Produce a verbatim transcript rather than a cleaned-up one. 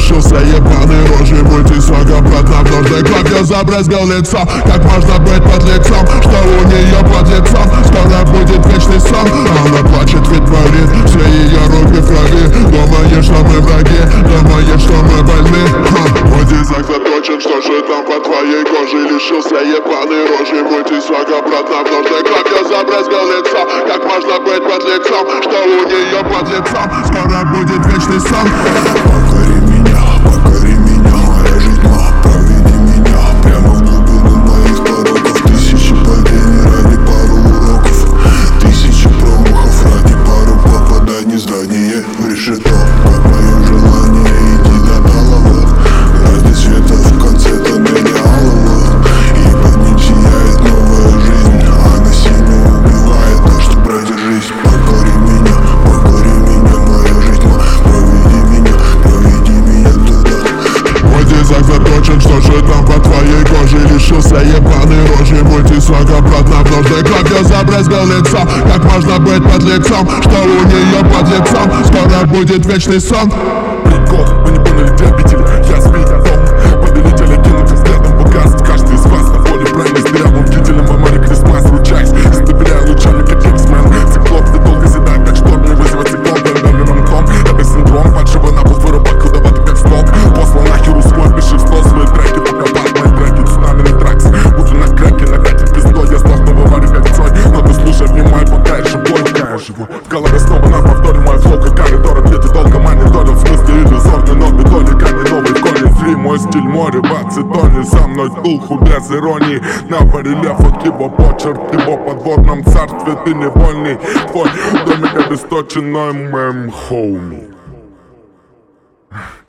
лишился ебаной рожи. Мультисваг обратно в нужный клуб. Я забрызгал лицо, как можно быть под лицом, что у нее под лицом скоро будет вечный сон. Она плачет, ведь болит, все ее руки в крови. Думаешь, что мы враги, думаешь, что мы больны. Мой дизайн заточен, что же там по твоей коже? Лишился ебаной рожи. Мультисваг обратно в нужный клуб. Я забрызгал лицо, как можно быть под лицом, что у нее под лицом скоро будет вечный сон. Покори меня, покори меня, моя жизнь тьма. Проведи меня прямо в глубину моих пороков. Тысячи падений ради пару уроков, тысячи промахов ради пару попаданий. Здание решето, как мое желание, иди до талого. Ради света в конце тоннеля алого. Ибо не сияет новая жизнь, а насильно убивает, так что продержись. Покори меня, покори меня, моя жизнь тьма. Проведи меня, проведи меня туда. Мой дизайн заточен, что же там по твоей коже? Лишился ебаной рожи. Мультисваг обратно в нужный клуб. Я забрызгал лицо, как можно быть под лицом, что у нее под лицом скоро будет вечный сон. Прикол, вы не поняли, где обители, я сбит дом. Повелителя кинуть взглядом богатств. Каждый из вас на поле брани с дырявым кителем. Во море Крисмас, ручаясь, истребляя лучами, как X-Men. Циклоп, ты долго седать, как шторм, не вызывать циклон. Доверенным том, это синдром, падшего на пол вырубок, кудоватый как столб. Послал нахер усвой, пиши в стол свои треки, пока бат мои треки, цунами тракс. Буду на креке, накатит пиздой, я сдохну в аварию как Цой. Но ты слушай, внимай, пока я живой, пока я живу. В голове снова на повторе мой флоу, как коридор, где ты долго мониторил. В смысле иллюзорный, но методиками новый корень. Фри, мой стиль, море в ацетоне. Со мной духу без иронии. На барельефах его почерк, его подводном царстве ты невольный. Твой домик обесточен, но моим хоуми.